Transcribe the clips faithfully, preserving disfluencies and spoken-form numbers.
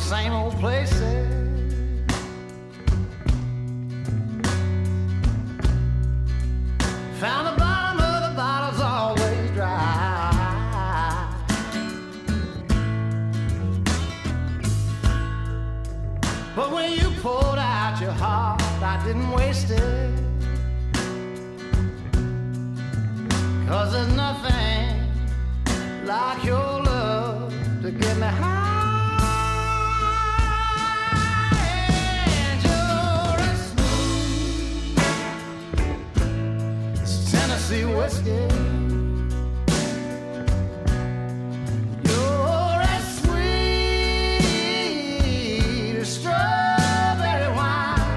same old places. Found the bottom of the bottle's always dry. But when you poured out your heart, I didn't waste it. 'Cause there's nothing like your love to get me high. And you're as smooth as Tennessee whiskey. You're as sweet as strawberry wine.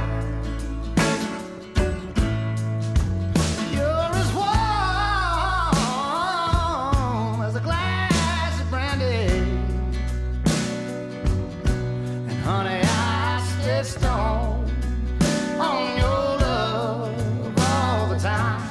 You're as warm as a glass of brandy. And honey, I stay stoned on your love all the time.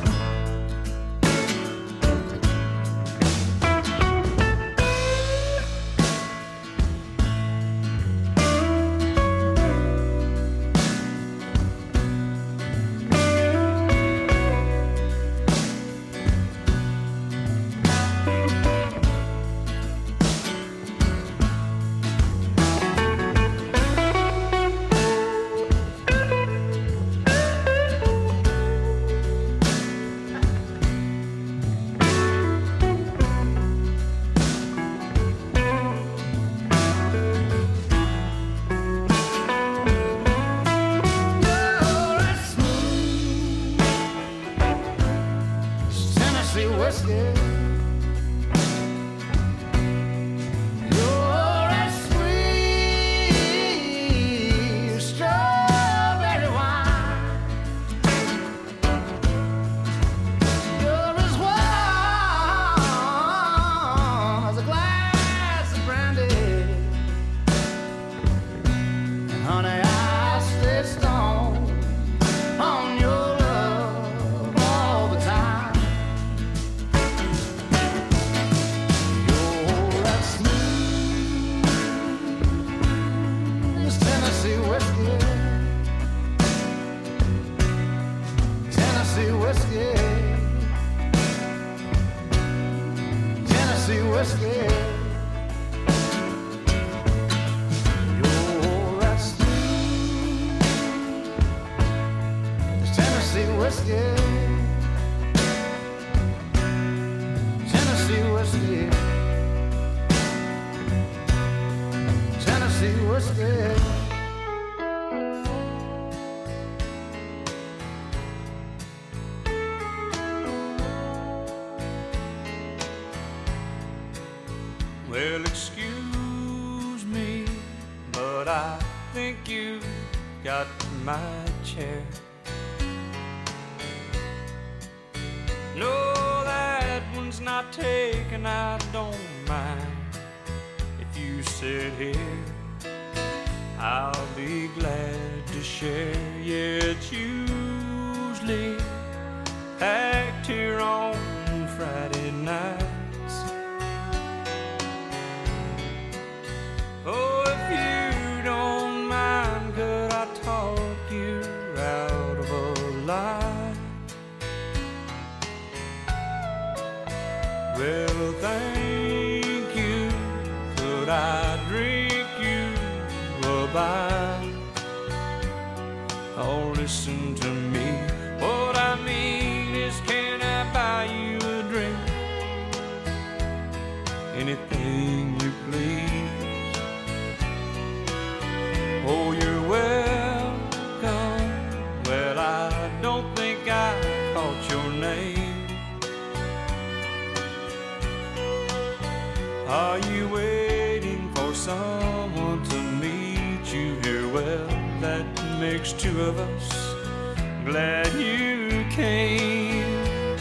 You're as smooth as Tennessee whiskey. You're as sweet as strawberry wine. You're as warm as a glass of brandy. And honey, I stay stoned on your love all the time. You're as smooth as Tennessee whiskey. Tennessee whiskey. Tennessee whiskey. You're as smooth as Tennessee whiskey. Tennessee whiskey. Tennessee whiskey. Well, excuse me, but I think you got my chair. No, that one's not taken, I don't mind. If you sit here, I'll be glad to share. Yeah, it's usually packed here on Friday nights. Oh, if you don't mind, could I talk you out of a lie? Well, thank you. Could I drink you a bite? Oh, listen to me. What I mean is, can I buy you a drink? Anything you please. Oh, you're welcome. Well, I don't think I caught your name. Are you waiting for someone to meet you here? Well, that makes two of us. Glad you came.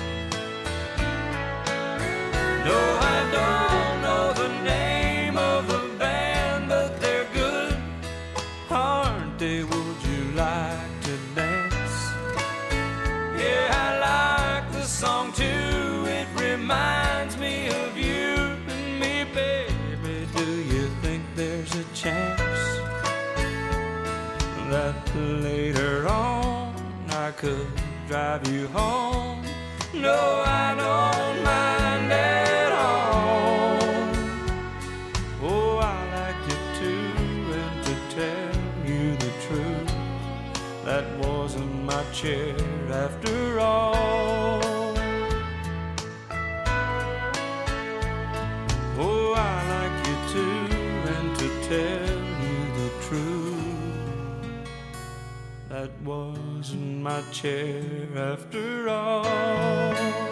No, I don't know the name of the band, but they're good, aren't they? Would you like to dance? Yeah, I like the song too. It reminds me of you and me, baby. Do you think there's a chance? could drive you home. No, I don't mind at all. Oh, I like you too, and to tell you the truth, that wasn't my chair after all. Oh, I like you too, and to tell you the truth, that wasn't my chair after all.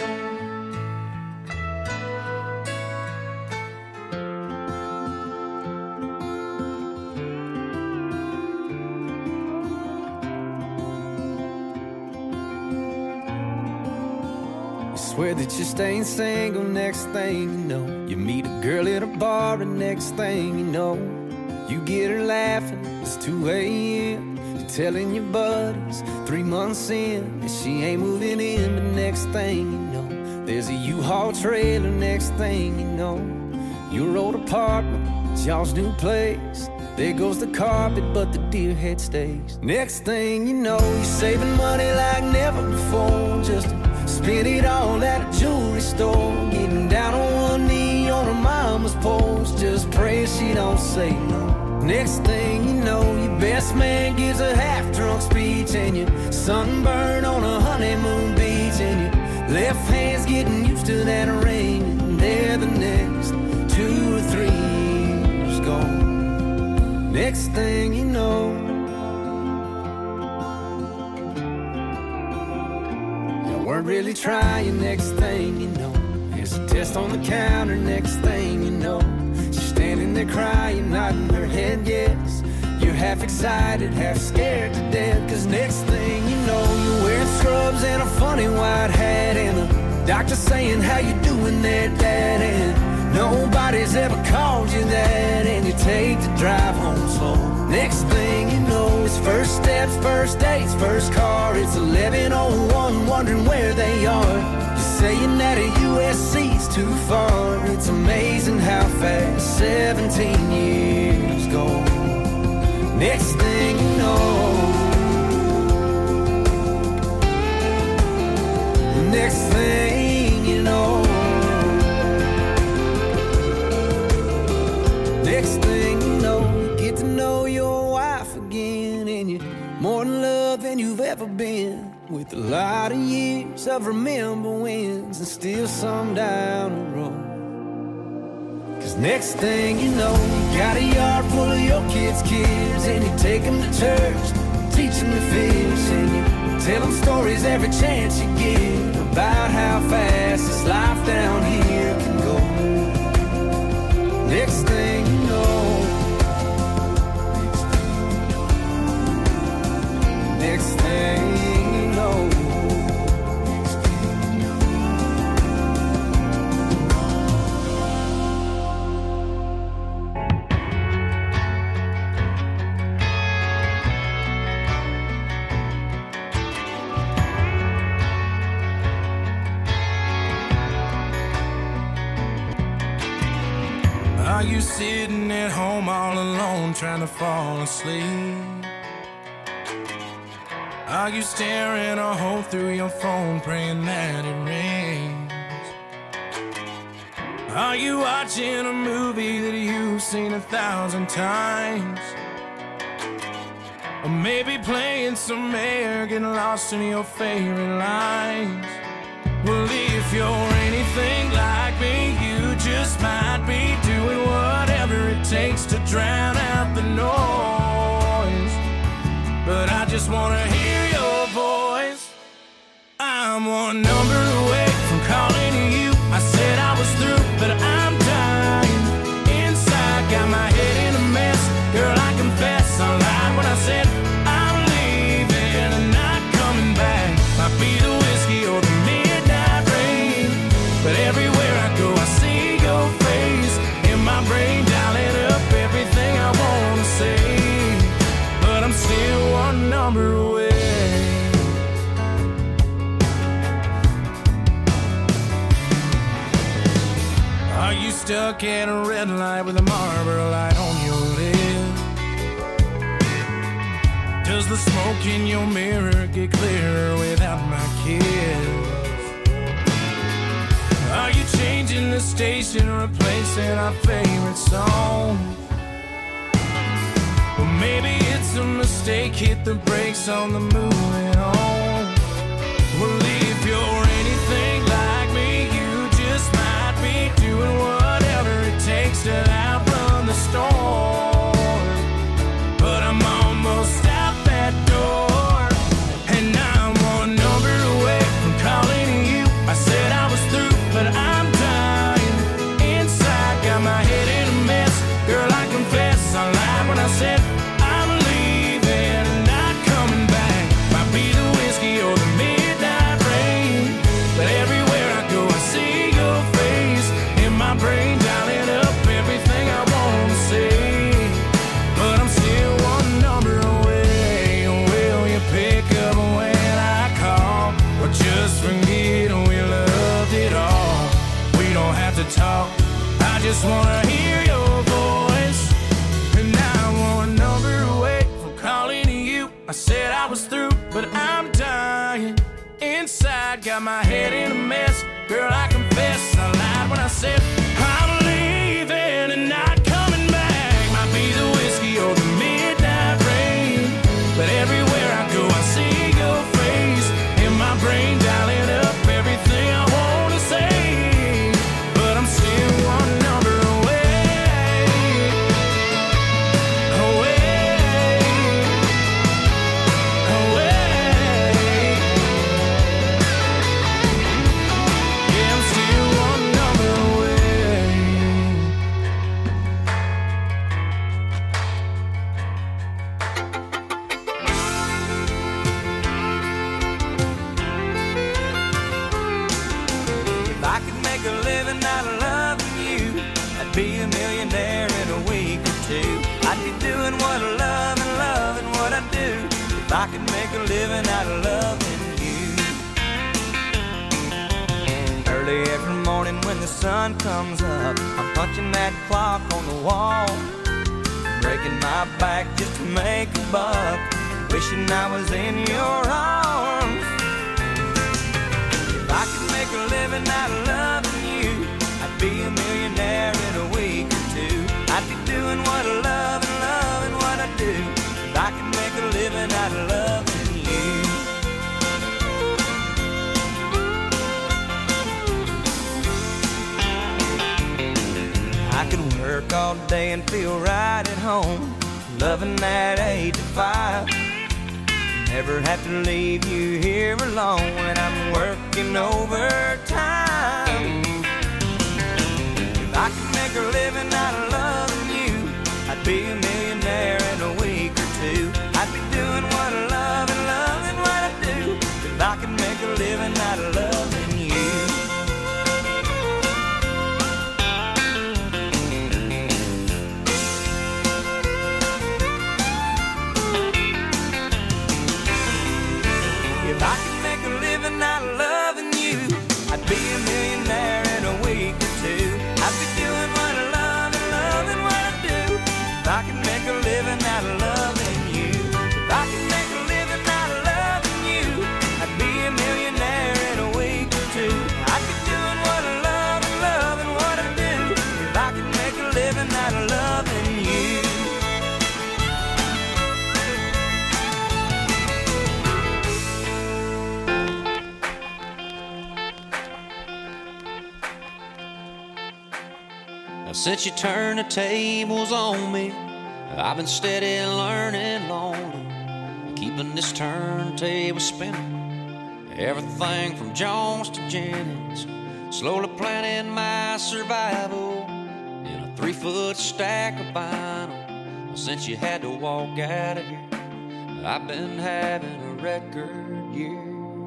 Swear that you're staying single, next thing you know, you meet a girl at a bar, and next thing you know, you get her laughing, it's two a m You're telling your buddies three months in that she ain't moving in, but next thing you know, there's a U-Haul trailer, next thing you know, your old apartment, it's y'all's new place. There goes the carpet, but the deer head stays. Next thing you know, you're saving money like never before, just to spend it all at a jewelry store, getting down on one knee on her mama's porch, just pray she don't say no. Next thing you know, your best man gives a half-drunk speech, and you're sunburned on a honeymoon beach, and your left hand's getting used to that ring, and there the next two or three years gone. Next thing you know, weren't really trying, next thing you know, there's a test on the counter, next thing you know, she's standing there crying, nodding her head yes. You're half excited, half scared to death, cause next thing you know, you're wearing scrubs and a funny white hat, and the doctor saying, how you doing there, Dad? And nobody's ever called you that, and you take the drive home slow. Next thing you know, it's first steps, first dates, first car. It's eleven oh one, wondering where they are. You're saying that a U S C's too far. It's amazing how fast seventeen years go. Next thing you know, next thing you know, next thing you know, you get to know your wife again, and you're more in love than you've ever been, with a lot of years of remember wins, and still some down the road. Cause next thing you know, you got a yard full of your kids' kids, and you take them to church, teach them to fish, and you tell them stories every chance you get about how fast this life down here can go. Next thing you know, next thing you know, are you sitting at home all alone trying to fall asleep? Are you staring a hole through your phone praying that it rains? Are you watching a movie that you've seen a thousand times? Or maybe playing some air, getting lost in your favorite lines? Well, if you're anything like me, you just might be doing whatever it takes to drown out the noise. But I just wanna hear your voice. I'm one number away from calling you. I said I was through, but I'm dying inside. Got my head in a mess. Girl, I confess I lied when I said I'm leaving and not coming back. Might be the whiskey or the midnight rain, but everywhere I go I see your face in my brain, dialing up everything I wanna say. But I'm still one number away. Are you stuck at a red light with a Marlboro light on your lip? Does the smoke in your mirror get clearer without my kiss? Are you changing the station, replacing our favorite song? Well, maybe it's a mistake, hit the brakes on the moving on. Well, if you're anything like me, you just might be doing whatever it takes to outrun the storm. But I'm almost out that door, and I'm one number away from calling you. I said I was through, but I'm dying inside, got my head in a mess. Girl, I confess, I lied when I said I'm leaving, not coming back. Might be the whiskey or the midnight rain, but everywhere I go I see your face in my brain, dialing up everything I want to say. But I'm still one number away. Will you pick up when I call, or just forget we loved it all? We don't have to talk, I just wanna hear your voice. And now I'm one number away from calling you. I said I was through, but I'm dying inside, got my head in a mess. Girl, I confess, I lied when I said I'm leaving and not coming back. Might be the whiskey or the midnight rain, but everywhere I go I see your face in my brain, dialing up everything I want to say. But I'm still one number away, away, away. Yeah, I'm still one number away. If I could make a living out of loving you, I'd be a millionaire in a week or two. I'd be doing what I love and loving what I do. If I could make a living out of loving you. Early every morning when the sun comes up, I'm punching that clock on the wall, breaking my back just to make a buck, wishing I was in your arms. If I could make a living out of loving you, I'd be a millionaire in a week or two. I'd be doing what I love and loving what I do. If I could make a living out of loving you. I could work all day and feel right at home, loving that eight to five. Never have to leave you here alone when I'm working overtime. If I could make a living out of loving you, I'd be a millionaire in a week or two. I'd be doing what I love and loving what I do. If I could make a living out of loving you. If I could make a living out of loving you, I'd be a millionaire in a week or two. I'd be doing what I love and loving what I do. If I could make a living out of loving you. If I could make a living out of loving you, I'd be a millionaire in a week or two. I'd be doing what I love and loving what I do. If I could make a living out of loving you. Since you turned the tables on me, I've been steady learning lonely, keeping this turntable spinning. Everything from Jones to Jennings, slowly planning my survival in a three-foot stack of vinyl. Since you had to walk out of here, I've been having a record year.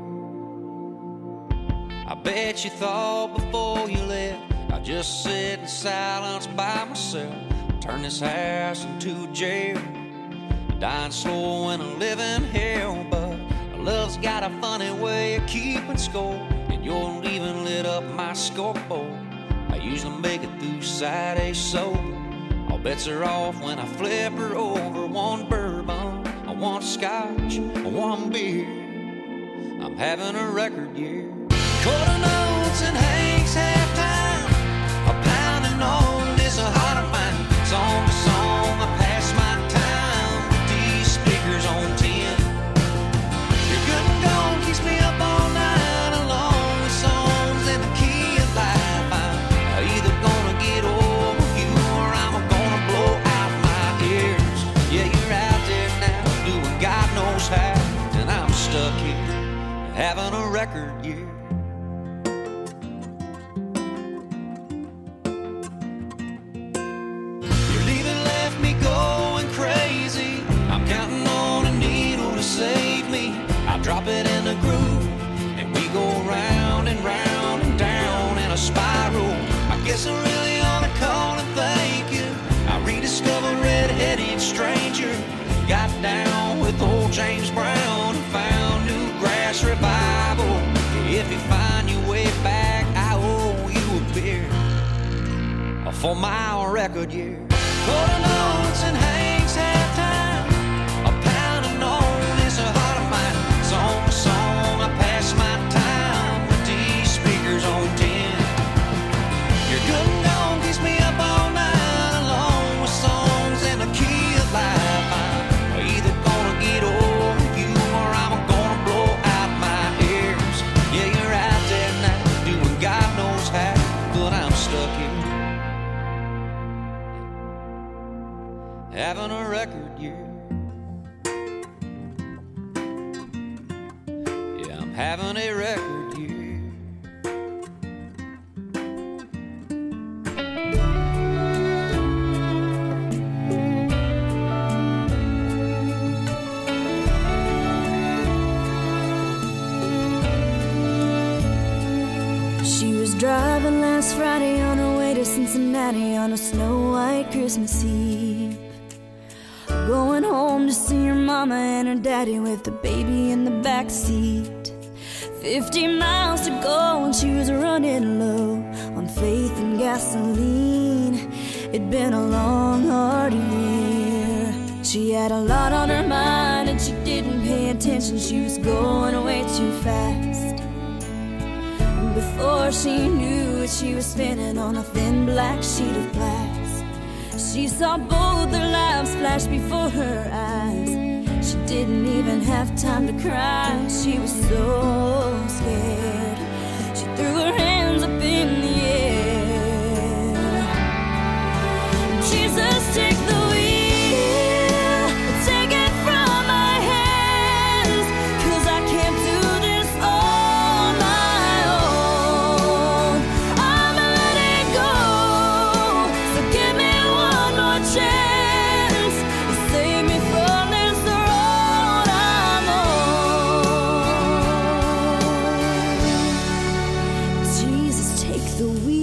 I bet you thought before you left I'd just sit in silence by myself, turn this house into a jail, dying slow in a living hell. But love's got a funny way of keeping score, and your leaving lit up my scoreboard. I usually make it through Saturday sober. All bets are off when I flip her over one bourbon. one scotch, one beer. I'm having a record year. Quarter notes and Hank's halftime. A pounding on is a heart of mine. Song to song, I pass my time with these speakers on ten. Your good and gone keeps me up all night, along with songs in the key of life. I'm either gonna get over you or I'm gonna blow out my ears. Yeah, you're out there now doing God knows how, and I'm stuck here having a record year. Your leaving left me going crazy. I'm counting on a needle to save me. I drop it in the groove and we go round and round and down in a spiral. I guess I really ought to call and thank you. I rediscovered Red-Headed Stranger. Got down with old James Brown and found new grass revival. If you find your way back, I owe you a beer for my record year. Quarter notes and Hank's halftime. A pound of known is a heart of mine. Song to song, I pass my time with these speakers on ten. Your good and gone keeps me up all night, along with songs in the key of life. I'm either gonna get over you or I'm gonna blow out my ears. Yeah, you're out there now doing God knows how, but I'm stuck here having a record year. Yeah, I'm having a record year. She was driving last Friday on her way to Cincinnati on a snow-white Christmas Eve. Going home to see her mama and her daddy with the baby in the back seat. Fifty miles to go and she was running low on faith and gasoline. It'd been a long, hard year. She had a lot on her mind and she didn't pay attention. She was going way too fast. And before she knew it, she was spinning on a thin black sheet of glass. She saw both their lives flash before her eyes. She didn't even have time to cry. She was so scared. She threw her hands up in the air. Jesus, take the wheel, take it from my hands, 'cause I can't do this on my own. I'm letting go, so give me one more chance to save me from this road I'm on. Jesus, take the wheel.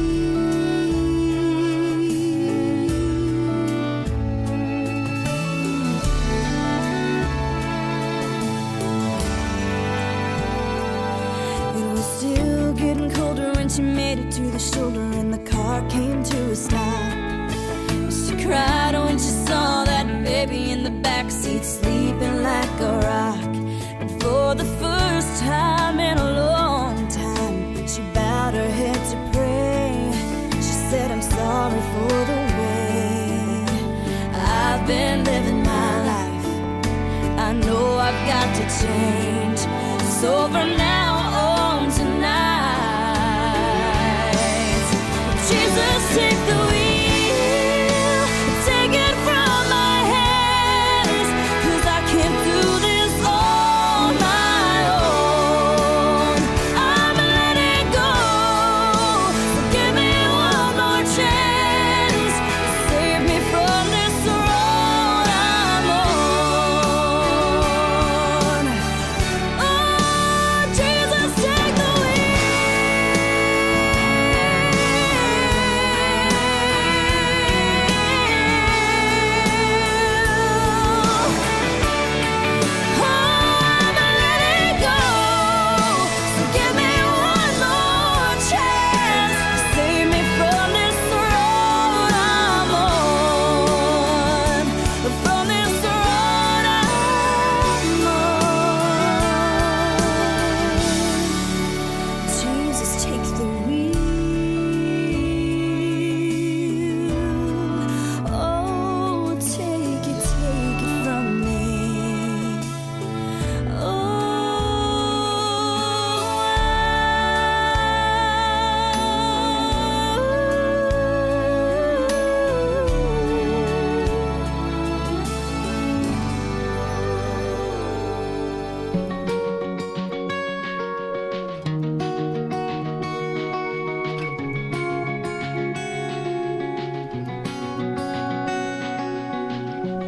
It was still getting colder when she made it to the shoulder and the car came to a stop. She cried when she saw that baby in the backseat sleeping like a rock. And for the first time in a long time, she bowed her head to pray. She said, I'm sorry for the way I've been living my life. I know I've got to change. So from now on tonight, Jesus, take the wheel, take it from my hands, 'cause I can't do this on my own. I'm letting go, so give me one more chance to save me from this road I'm on. Oh, Jesus.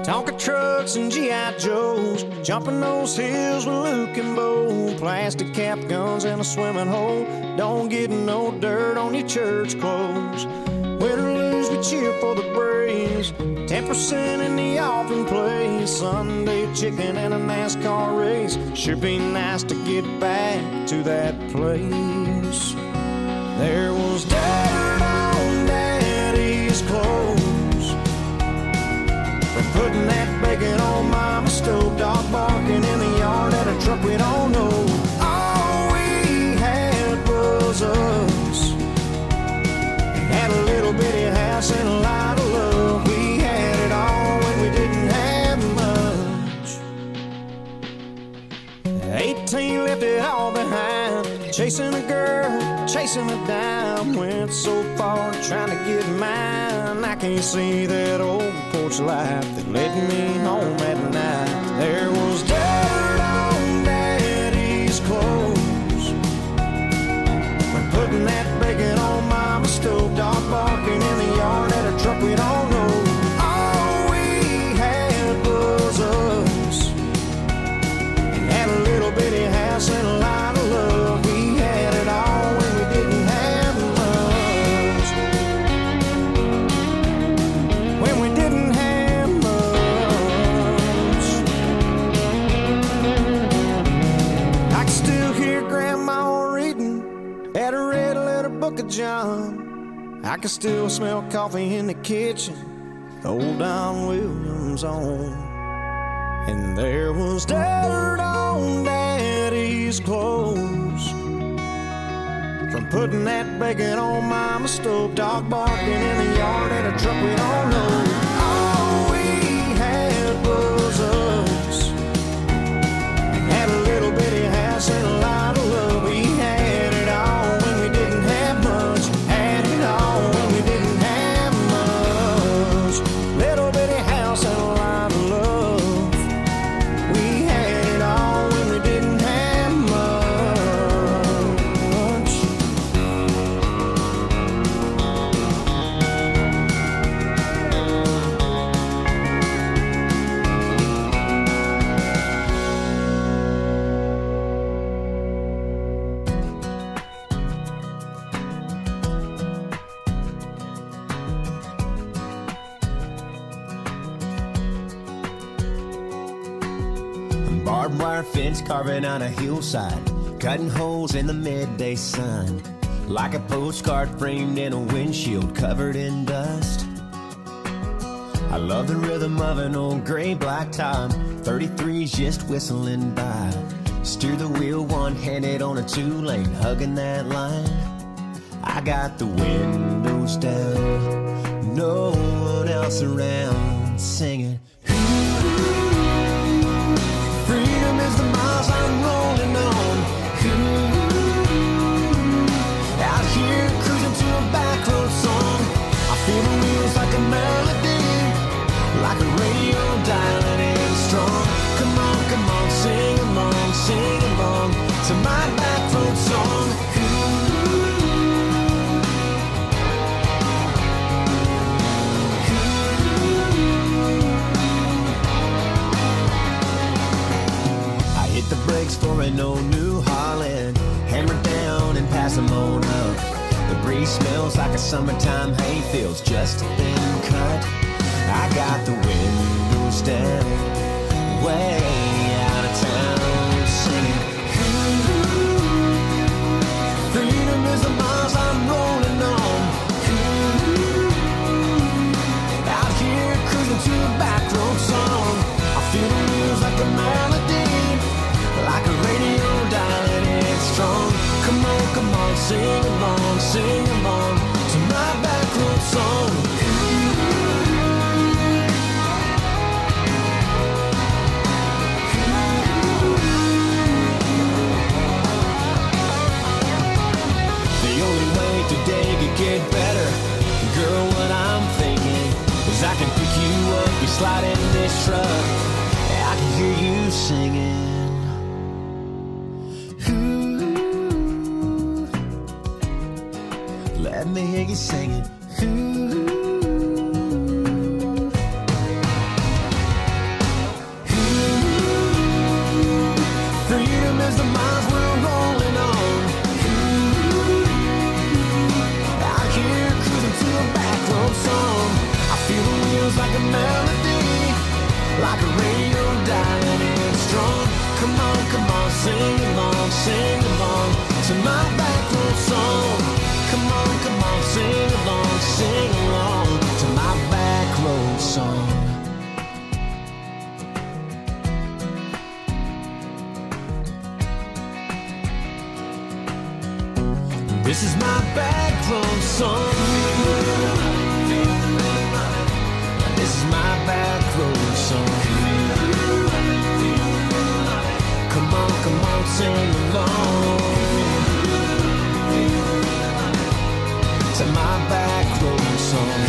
Tonka trucks and G I Joes, jumping those hills with Luke and Bo. Plastic cap guns and a swimming hole. Don't get no dirt on your church clothes. Win or lose, we cheer for the Braves. Ten percent in the offering place. Sunday chicken and a NASCAR race. Sure be nice to get back to that place. There was dirt on Daddy's clothes for putting that bacon on Mama's stove. Dog barking in the yard at a truck we don't know. All we had was us. Had a little bitty house and a lot of love. We had it all when we didn't have much. Eighteen left it all behind. Chasing a girl, chasing a dime. Went so far trying to get mine. I can't see that old porch light that led me home at night. There was dirt on Daddy's clothes when putting that bacon on Mama's stove. Dog barking in the yard at a truck we don't know. All we had was us. Had a little bitty house and a lot of love. We had it all when we didn't have much. When we didn't have much. I can still hear Grandma reading at a red letter book of John. I can still smell coffee in the kitchen, old Don Williams on. And there was dirt on Daddy's clothes from putting that bacon on Mama's stove. Dog barking in the yard at a truck we don't know. All we had was us. Had a little bitty house and a lot of love. We had it all when we didn't have much. Had it all when we didn't have much. Little bitty house and a lot of love. We had it all when we didn't have much. Barbed wire fence carving on a hillside, cutting holes in the midday sun, like a postcard framed in a windshield covered in dust. I love the rhythm of an old gray black top, thirty-threes just whistling by. Steer the wheel one-handed on a two-lane, hugging that line. I got the windows down, no one else around, singing. Freedom is the miles I'm rolling on. Ooh, out here cruising to a back road song. I feel the wheels like a melody, like a radio dialing in strong. Come on, come on, sing along, sing along to my back road song. The brakes for an old New Holland, hammer down and pass them on up. The breeze smells like a summertime hayfield's just been cut. I got the windows down, way out of town, singing. Ooh, freedom is the miles I'm rolling on. Ooh, out here cruising to a back road song. I feel the wheels like a melody, like a radio dialing in strong. Come on, come on, sing along, sing along to my back road song. The only way today could get better, girl, what I'm thinking is I can pick you up, you slide in this truck, I can hear you singing. Let me hear you singing. Ooh. sing along, sing along to my back road song. Come on, come on, sing along, sing along to my back road song. This is my back road song. This is my back road song. Come on, come on, sing along to my back road song.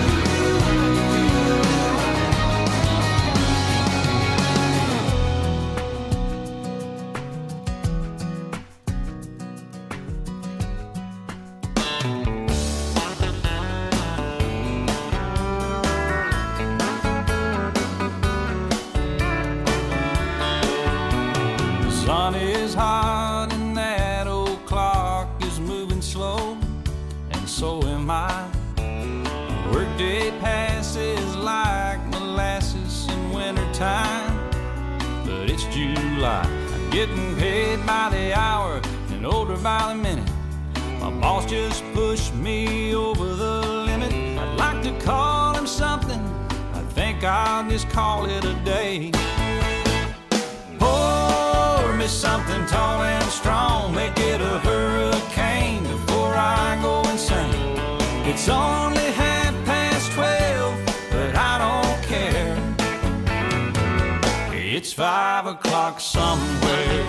Sun is hot and that old clock is moving slow, and so am I. Workday passes like molasses in wintertime, but it's July. I'm getting paid by the hour and older by the minute. My boss just pushed me over the limit. I'd like to call him something, I think I'll just call it a day. Something tall and strong, make it a hurricane before I go insane. It's only half past twelve, but I don't care. It's five o'clock somewhere.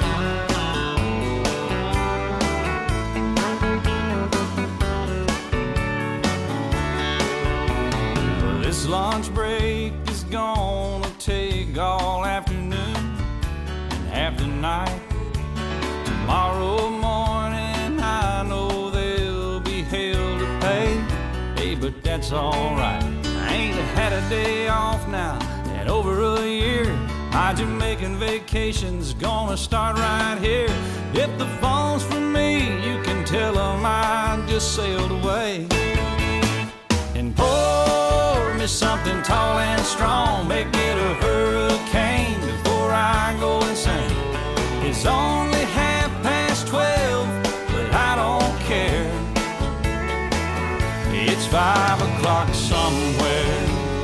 Well, this lunch break is gonna take all afternoon, half the night. Tomorrow morning I know there'll be hell to pay. Hey, but that's alright. I ain't had a day off now in over a year. My Jamaican vacation's gonna start right here. If the phone's for me, you can tell them I just sailed away. And pour me something tall and strong, make it a hurricane before I go insane. It's only half past twelve, but I don't care. It's five o'clock somewhere.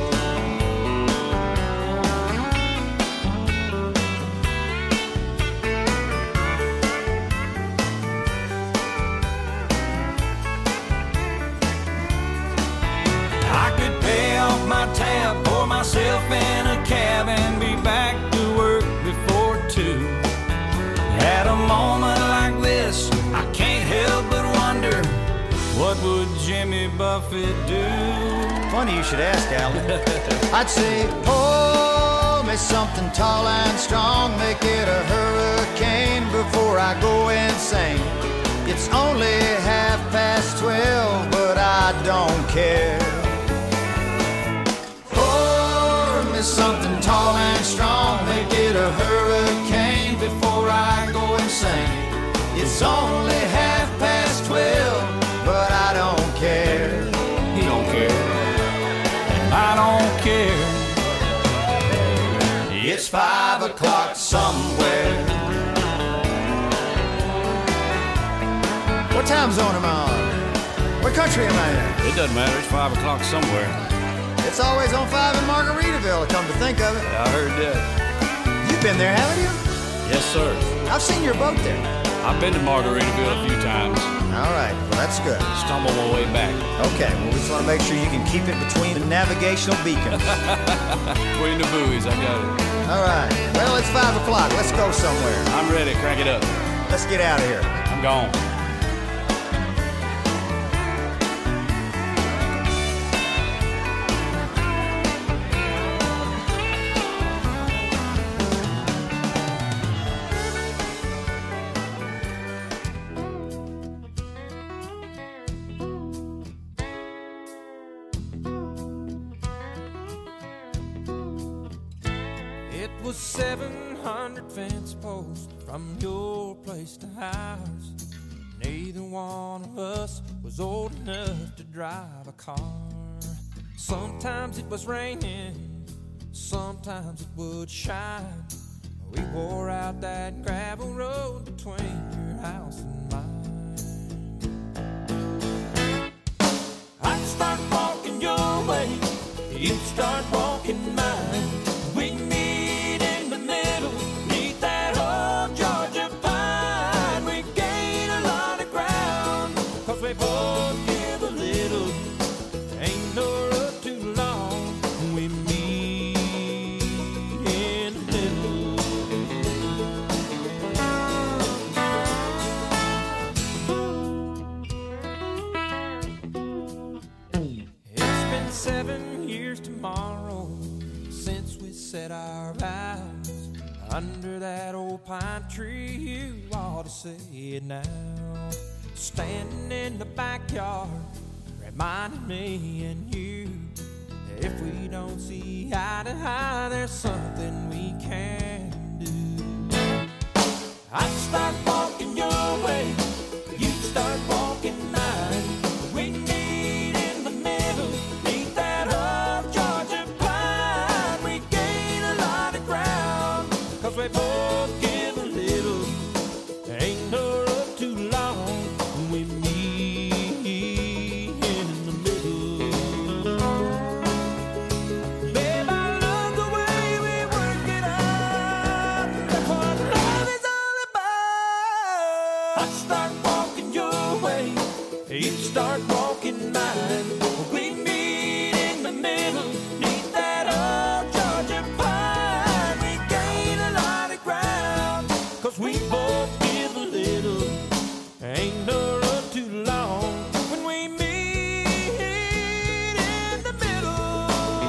I could pay off my tab, pour myself in a cab, and be back to work before two. At a moment like this, I can't help but wonder, what would Jimmy Buffett do? Funny you should ask, Alan. I'd say, pour me something tall and strong, make it a hurricane before I go insane. It's only half past twelve, but I don't care. Pour me something tall and strong, make it a hurricane before I go insane. It's only half past twelve, but I don't care. He don't care, and I don't care. It's five o'clock somewhere. What time zone am I on? What country am I in? It doesn't matter, it's five o'clock somewhere. It's always on five in Margaritaville, come to think of it. Yeah, I heard that. You've been there, haven't you? Yes, sir. I've seen your boat there. I've been to Margaritaville a few times. All right, well, that's good. Stumble my way back. Okay, well, we just want to make sure you can keep it between the navigational beacons. Between the buoys, I got it. All right, well, it's five o'clock. Let's go somewhere. I'm ready, crank it up. Let's get out of here. I'm gone. Was seven hundred fence posts from your place to ours. Neither one of us was old enough to drive a car. Sometimes it was raining, sometimes it would shine. We wore out that gravel road between your house and mine. I'd start walking your way, you'd start walking mine. We'd meet in the middle, neath that old Georgia pine. We'd gain a lot of ground, cause we both give a little. Ain't no road too long, we meet in the middle. It's been seven years tomorrow since we said our vows under that old pine tree. You ought to say it now. Standing in the backyard, reminding me and you, if we don't see eye to eye, there's something we can do. I'd start walking your way, you'd start walking mine. We meet in the middle, neath that old Georgia pine. We gain a lot of ground, cause we both give a little. Ain't no road too long, we meet in the middle. Babe, I love the way we work it out. That's what love is all about. I start walking your way, you start walking mine. We meet in the middle, neath that old Georgia pine. We gain a lot of ground, cause we both give a little. Ain't no road too long when we meet in the middle.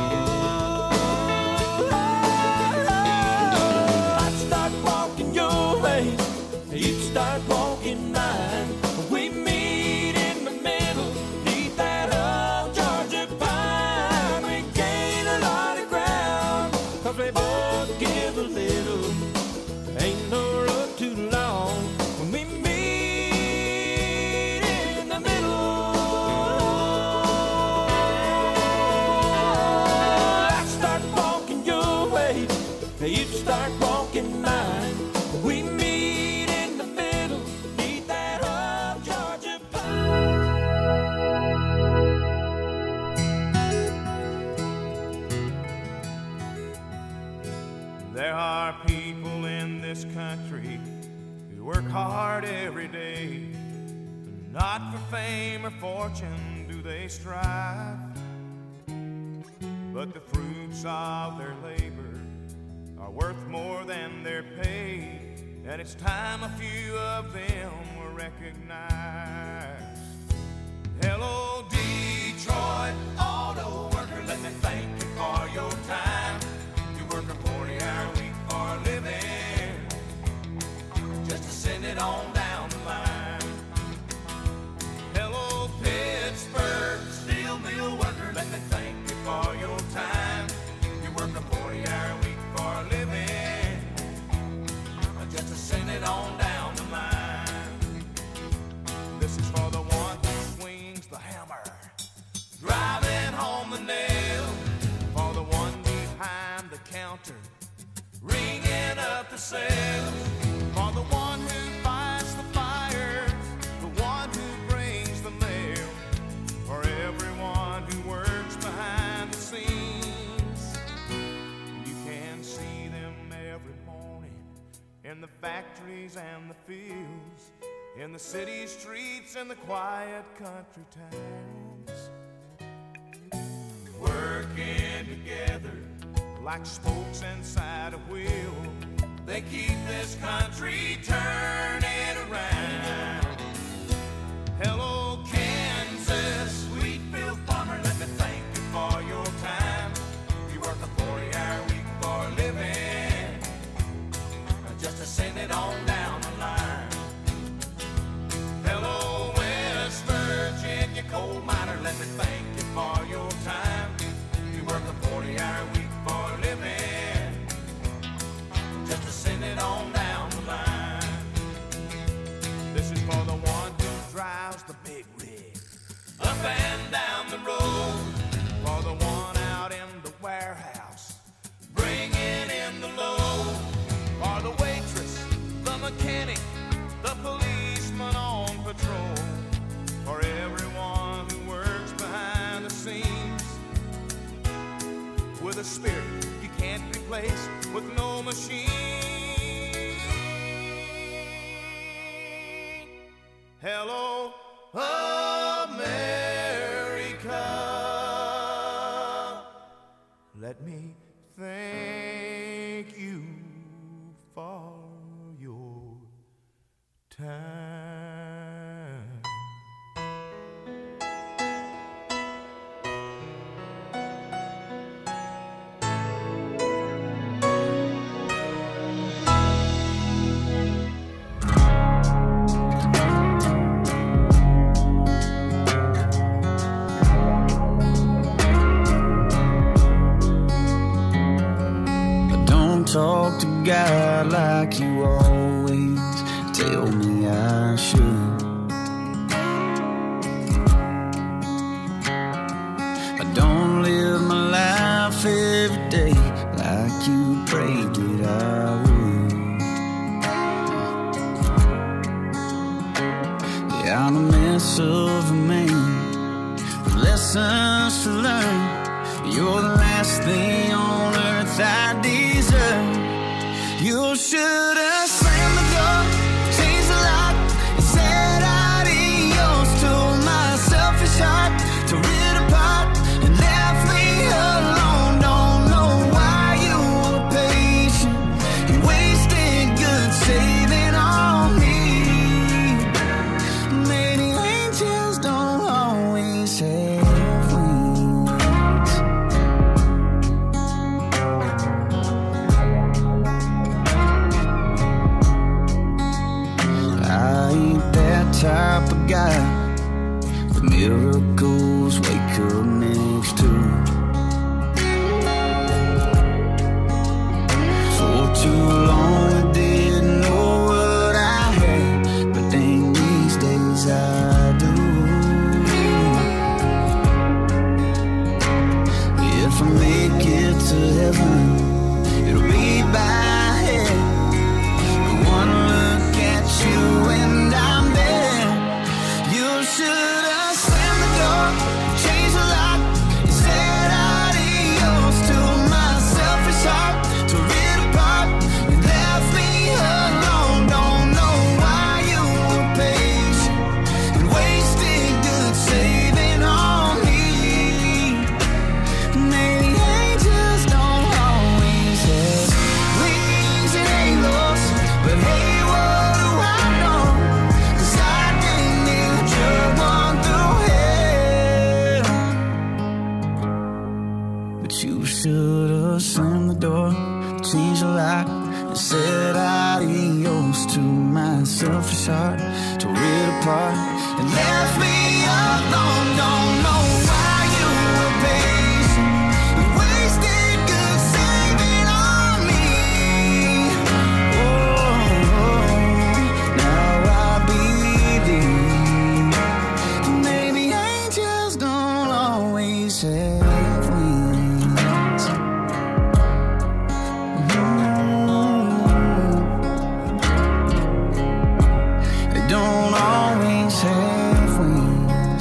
I'd start walking your way, you'd start walking mine. We meet in the middle, neath that old Georgia pine. We gain a lot of ground, cause we both give a little. Ain't no road too long when we meet in the middle. I start walking your way, you'd start walking mine. We meet in the middle, neath that old Georgia pine. There are people in this country who work hard every day. Not for fame or fortune do they strive, but the fruits of their labor are worth more than their pay. And it's time a few of them were recognized. Hello, Detroit auto worker, let me thank you for your time. You work a forty-hour week for a living, just to send it on down the line. Hello, Pittsburgh steel mill worker, let me thank you for your time. You work a forty-hour week for a living, just to send it on down the line. This is for the one who swings the hammer, driving home the nail. For the one behind the counter, ringing up the sales. For the one who fights the fires, the one who brings the mail. For everyone who works behind the scenes. You can see them every morning in the factories and the fields, in the city streets and the quiet country towns. Working together like spokes inside a wheel, they keep this country turning around. Hello, Kansas, Wheatfield farmer, let me thank you for your time. You work a forty-hour week for a living, just to send it on down the line. Hello, West Virginia coal miner, let me thank you for your time. You work a forty-hour week for a living, just to send it on down the line. This is for the one who drives the big rig up and down the road. For the one out in the warehouse, bringing in the load. For place with no machine. Hello, America. Let me thank you for your time. Talk to God like you always tell me I should. I don't live my life every day like you prayed that I would. Yeah, I'm a mess of a man with lessons to learn. You're the last thing on earth I deserve. You should have slammed the door, changed the lock, and said adios to my selfish heart. Tore it apart and left me alone. Don't know why you were patient. You wasted good saving on me. Maybe angels don't always have wings. I ain't that type of guy but miracles wake up next to. For too long I didn't know what I had, but dang, these days I do. If I make it to heaven, it'll be by head. One look at you and I'm there. You should have slammed the door, changed the lock, and said adios to my selfish heart. Tore it apart and left me alone. Don't know why you were patient and wasted good saving on me. Maybe angels don't always have wings and halos, but hey, what do I know? 'Cause I didn't need your one through hell. But you should have slammed the door, changed the lock, and said adios to my selfish heart. Tore it apart and left me alone. Don't know why you were patient and wasted good saving on me. Oh, now I believe maybe angels don't always have wings. Mm. They don't always have wings.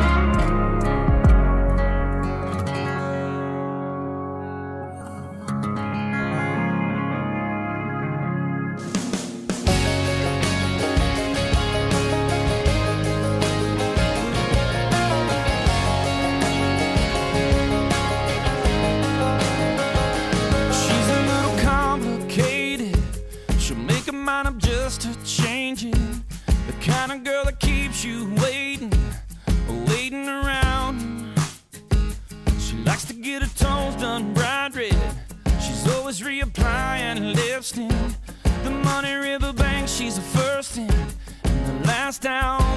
She's a little complicated. She'll make her mind up just to change it. The kind of girl that keeps you waiting, waiting around. She likes to get her toes done bright red. She's always reapplying lipstick. The Money River Bank, she's the first in and the last down.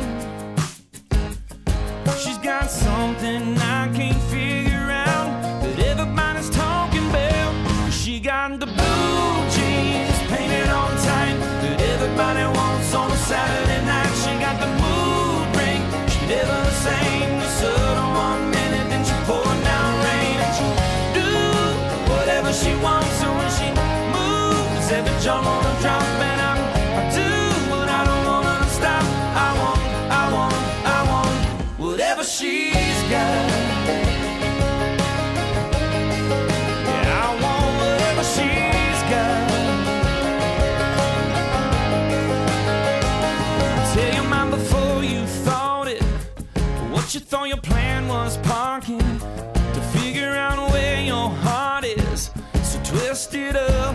She's got something I can't figure out that everybody's talking about. She got the blue jeans painted on tight that everybody wants on a Saturday night. She got the mood ring, she never the same. The sun on one minute, then she pouring down rain. And she do whatever she wants, so when she moves, every jump on a drop. And I, I do what I don't wanna stop. I want, I want, I want whatever she's got. But you thought your plan was parking to figure out where your heart is, so twist it up.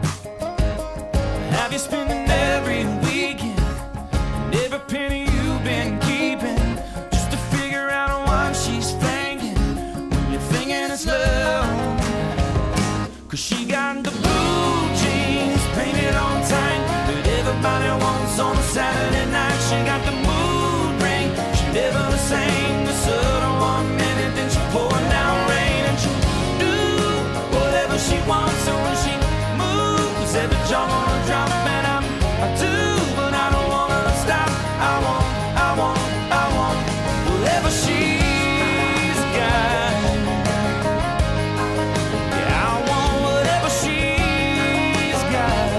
Have you spending every weekend and every penny you've been keeping just to figure out what she's thinking when you're thinking it's love? Cause she got the blue jeans painted on tight that everybody wants on a Saturday night. She got the mood ring, she never the same. The sun one minute, then she pouring down rain. And she do whatever she wants, and when she moves, every jaw wanna drop. And I, I do, but I don't want her to stop. I want, I want, I want whatever she's got. Yeah, I want whatever she's got.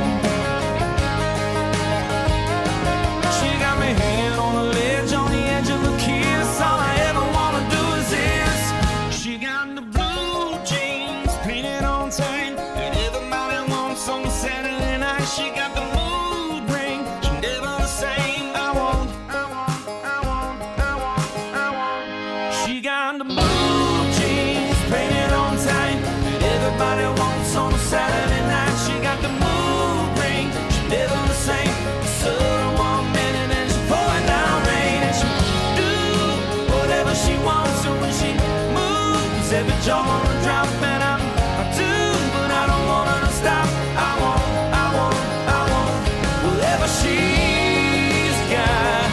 She got me hanging on the ledge, on the edge of a kiss. All I ever wanna do is this. She got the blue jeans painted on tight that everybody wants on a Saturday night. She got the mood ring, she never the same. I want, I want, I want, I want, I want. She got the blue jeans painted on tight that everybody wants on a Saturday night. She got the mood ring, she never the same. The sun one minute and she's pouring down rain. And she do whatever she wants, and when she moves, every jaw wanna drop. And I, I do, but I don't want her to stop. I want, I want, I want whatever she's got.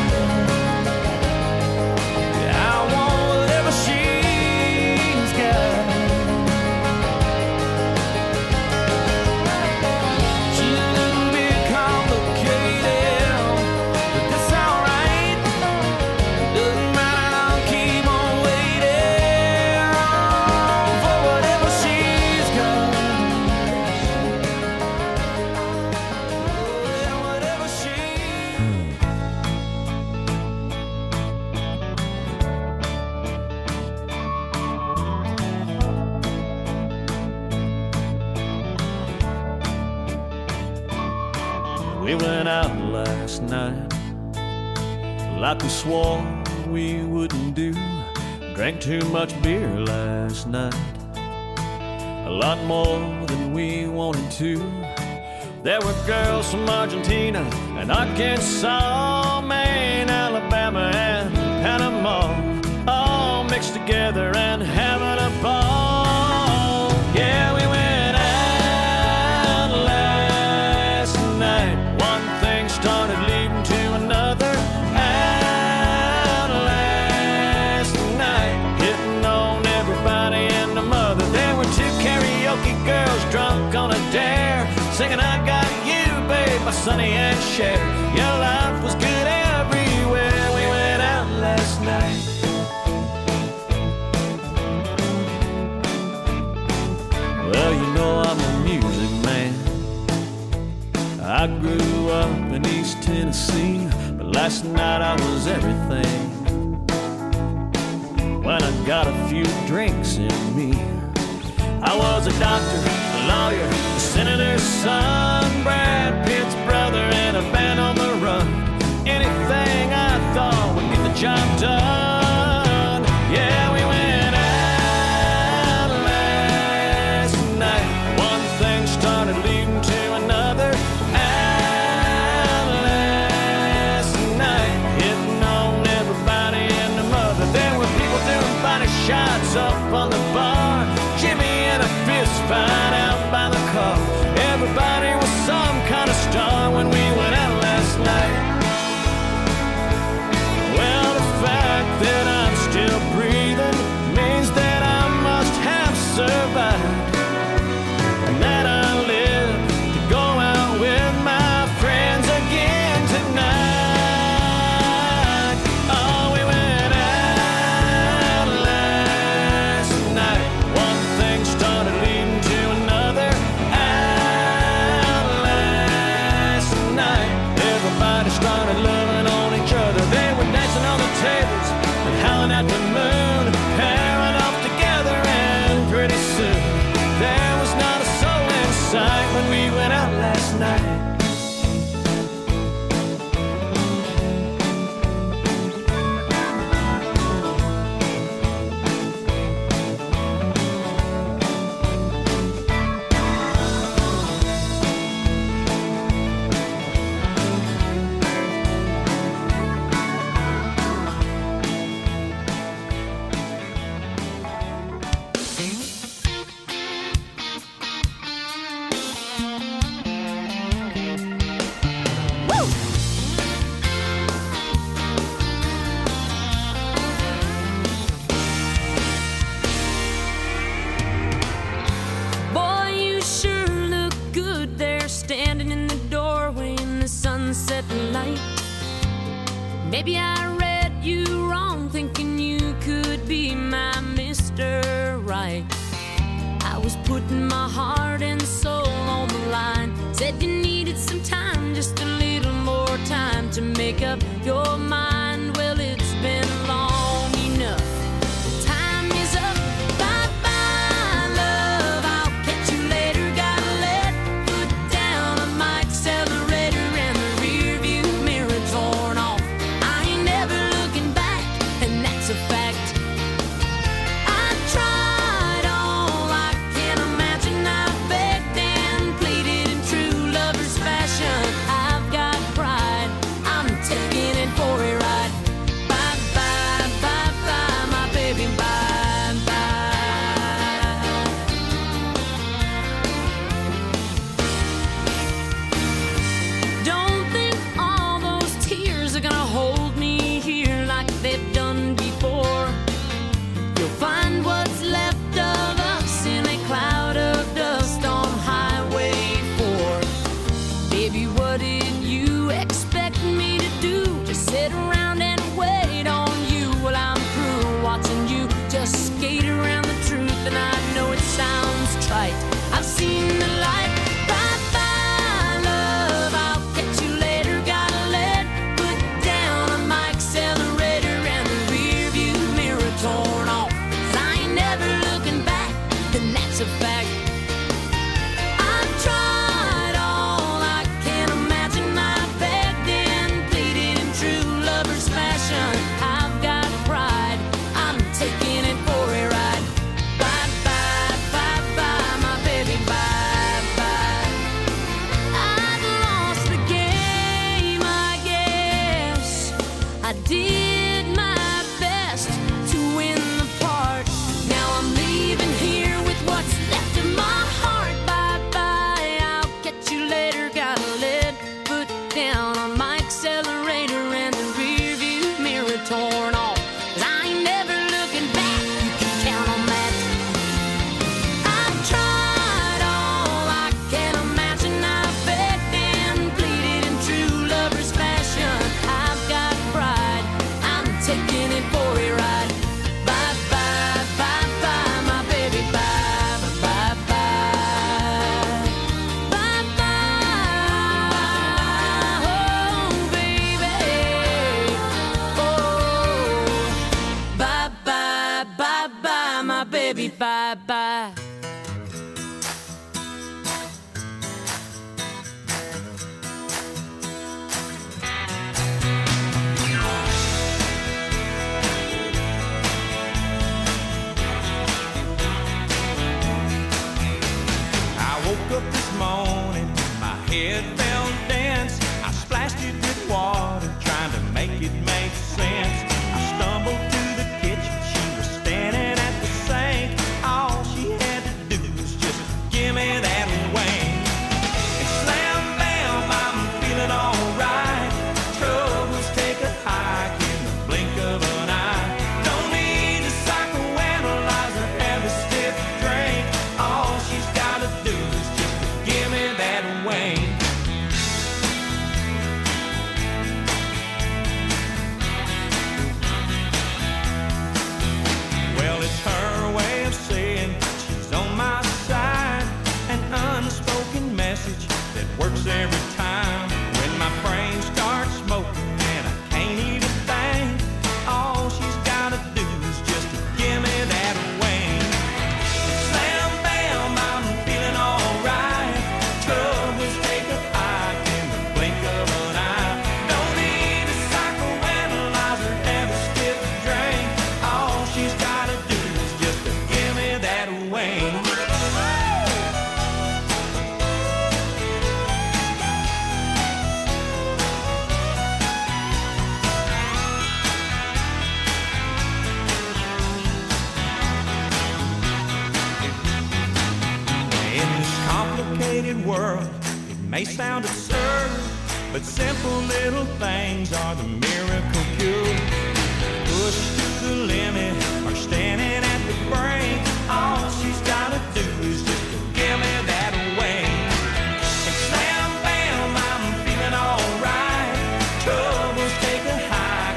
Yeah, I want whatever she's got. She's a little bit complicated, but that's alright. Doesn't matter, I'll keep on waiting for whatever she's got. Yeah, whatever she's We went out last night like we swore we wouldn't do. Drank too much beer last night, a lot more than we wanted to. There were girls from Argentina and Arkansas, Maine, Alabama, and Panama, all mixed together and having a ball. Yeah, we went out last night. One thing started leading to another. Out last night, hitting on everybody and the mother. There were two karaoke girls drunk on a dare, singing I Got You, babe, by Sonny and Cher. Your life was good everywhere. We went out last night. Well, you know I'm a music man. I grew up in East Tennessee, but last night I was everything. When I got a few drinks in me, I was a doctor, a lawyer, a senator's son, Brad Pitt's brother, and a band on the run. Anything I thought would get the job done. Yeah, we went out last night. One thing started leading to another. Out last night, hitting on everybody and the mother. There were people doing body shots up on the bar, Jimmy in a fist fight out by the car. Everybody was some kind of star when we went out last night. Well, the fact that I'm still breathing means that I must have survived, and that I live to go out with my friends again tonight. Oh, we went out last night. Maybe I read you wrong, thinking you could be my Mister Right. I was putting my heart and soul on the line. Said you needed some time, just a little more time to make up your mind. Well, it's been long enough. Time is up. Bye-bye, love. I'll catch you later. Gotta let foot down on my accelerator and the rear view mirror torn off. I ain't never looking back, and that's a fact. I tried all I can imagine. I begged and pleaded in true lover's fashion. I've got pride. I'm taking it for a ride. Bye bye, bye bye, my baby, bye bye. Don't think all those tears are gonna hold me here like they've done before. You'll find what's left of us in a cloud of dust on Highway four. Baby, what did you expect me to do? Just sit around and wait on you? Well, I'm through watching you just skate around the truth, and I know it sounds trite. I've seen the light. Bye bye, love. I'll catch you later. Gotta let foot down on my accelerator and the rear view mirror torn off. 'Cause I ain't never looking back, and that's a fact. I've tried all I can imagine. I begged and pleaded in true lover's fashion. I've got pride. I'm taking it for a ride. Bye bye, bye bye, my baby, bye bye. I've lost the game, I guess. I did my best to win the part. Now I'm leaving here with what's left of my heart. Bye bye, I'll catch you later. Gotta let foot down on my accelerator and the rear view mirror torn off. 'Cause I ain't never looking back, you can count on that. I've tried all I can imagine. I begged and pleaded in true lover's fashion. I've got pride. I'm taking it for a ride. Bye bye, bye bye, my baby, bye bye, bye bye. Bye bye, oh baby, oh. Bye bye, bye bye, my baby, bye bye. I woke up this morning, my head felt dense. I splashed it with water, trying to make it make sense. I stumbled to the kitchen, she was standing at the sink. All she had to do was just give me that wing. And slam bam, I'm feeling alright. Troubles take a hike in the blink of an eye. Don't need to psychoanalyze or have a stiff drink. All she's gotta do is just give me that wing. Well, it's her way of saying she's on my side. An unspoken message that works every time. When my brain starts smoking and I can't even think, all she's gotta do is just give me that wing. Slam bam, I'm feeling alright. Troubles take a hike in the blink of an eye. Don't need a psychoanalyze or have a stiff drink. All she's gotta do is just give me that wing. In this complicated world, it may sound absurd, but simple little things are the miracle cure. Pushed to the limit or standing at the brink, all she's gotta do is just give me that wing. And slam bam, I'm feeling alright. Troubles take a hike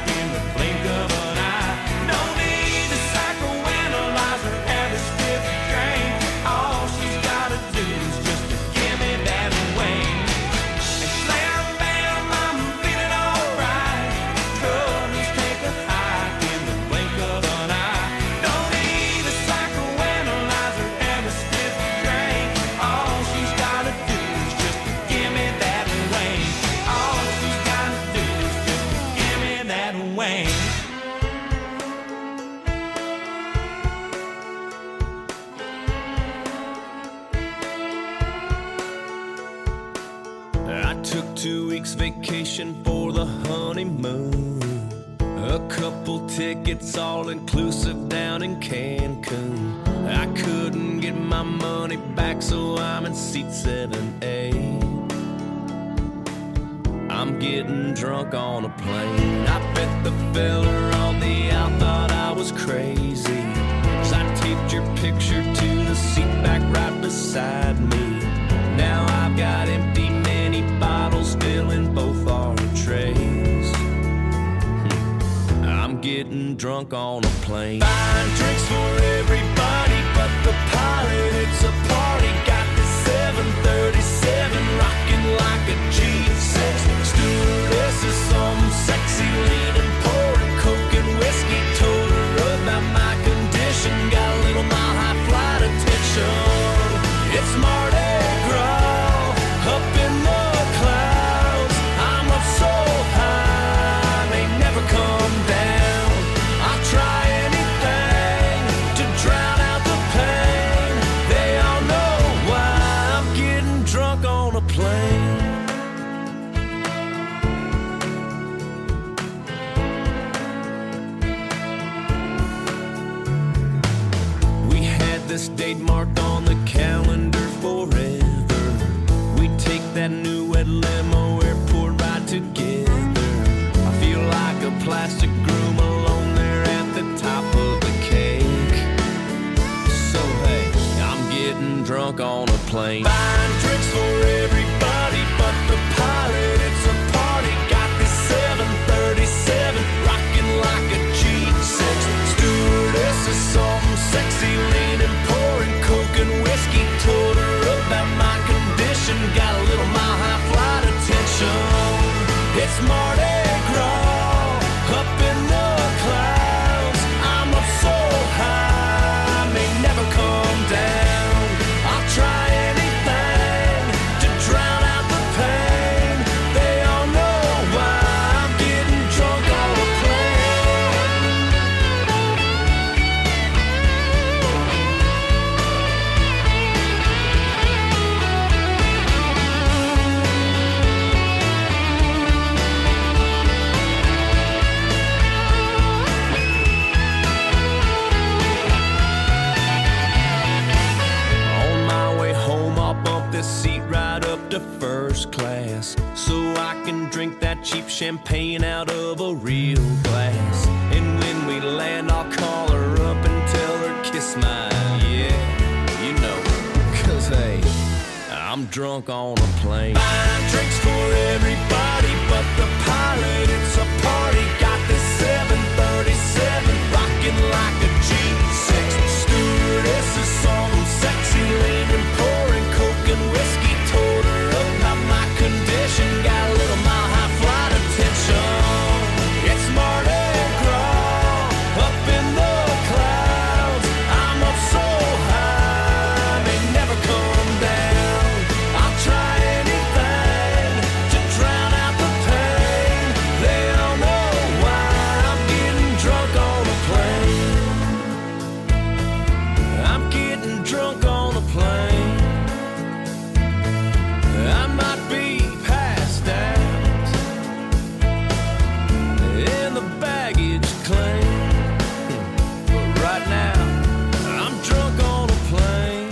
took two weeks vacation for the honeymoon. A couple tickets all inclusive down in Cancun. I couldn't get my money back, so I'm in seat seven A. I'm getting drunk on a plane. I bet the fella on the out thought I was crazy, 'cause I taped your picture to the seat back right beside me. Now I've got empty mini bottles filling both our trays. I'm getting drunk on a plane. Buying drinks for everybody but the pilot. It's a party. Got the seven thirty-seven rocking like a G six. Stewardess is some sexy leaning, pouring coke and whiskey. Told her about my condition. Got a little mile high flight attention. It's Mardi Gras up in the clouds. I'm up so high, may never come down. I'll try anything to drown out the pain. They all know why I'm getting drunk on a plane. We had this date marked on the calendar forever. We take that new red limo airport ride together. I feel like a plastic groom alone there at the top of the cake. So hey, I'm getting drunk on a plane. Buying drinks for everybody but the pilot. It's a party. Got this seven thirty-seven rocking like a G six. Stewardess is some sexy leaning, pouring coke and whiskey. Told her about my condition. Got a little mile high flight attention. It's Mardi Gras up in the clouds. I'm up so high, may never come down. I'll try anything to drown out the pain. They all know why I'm getting drunk on a plane. On my way home, I'll bump this seat right up to first class, so I can drink that cheap champagne out of a real glass. And when we land, I'll call her up and tell her kiss my, yeah, you know, 'cause hey, I'm drunk on a plane. Buying drinks for everybody but the pilot. It's a party. Got this seven thirty-seven rocking like a G six. Stewardess is some sexy leaning, pouring coke and whiskey. Told her about my condition. Got a little mile high flight attention. It's Mardi Gras up in the clouds. I'm up so high, may never come down. I'll try anything to drown out the pain. They all know why I'm getting drunk on a plane. I'm getting drunk on a plane. I might be passed out in the baggage claim, but right now I'm drunk on a plane.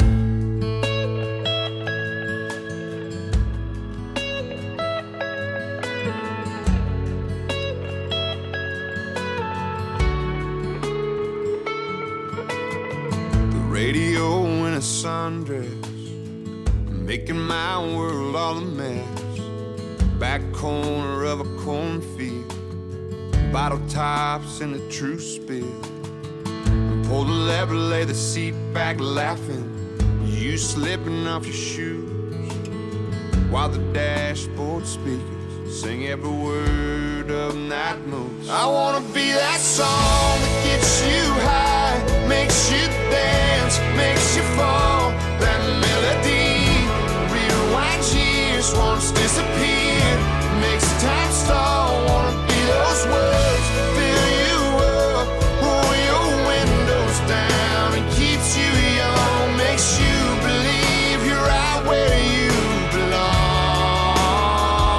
The radio in a sundress, making my world all a mess. Back corner of a cornfield, bottle tops in a true spill. Pull the lever, lay the seat back laughing, you slipping off your shoes, while the dashboard speakers sing every word of Night Moves. I wanna be that song that gets you high, makes you dance, makes you fall. That melody rewinds years, once disappeared, makes time stall. Wanna be those words, fill you up, roll your windows down, and keeps you young, makes you believe you're right where you belong.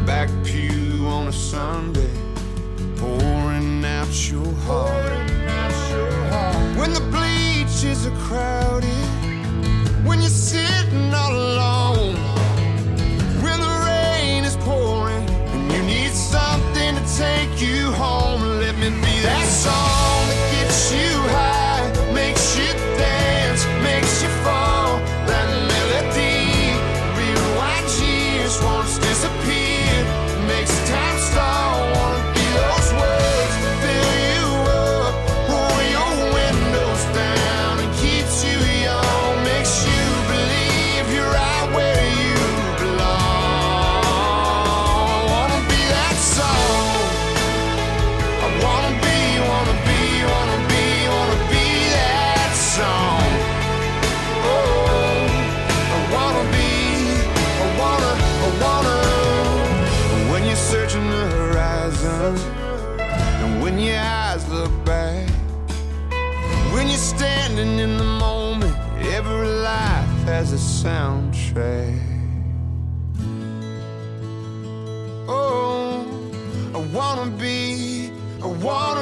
back pew on a Sunday, pouring out your heart. When the bleachers are crowded, when you're sitting all alone, when the rain is pouring and you need something to take you home, let me be that song that gets you high, makes you dance, makes you fall. That melody, rewind years, once disappeared, makes time stall. Wanna be those words that fill you up, roll your windows down and keeps you young, makes you believe you're right where you belong. Wanna be that song. I wanna be, wanna be, wanna be, wanna be that song. Oh, I wanna be, I wanna, I wanna. When you're searching the horizon, and when your eyes look back, when you're standing in the moment, every life has a soundtrack. Oh, I wanna be, I wanna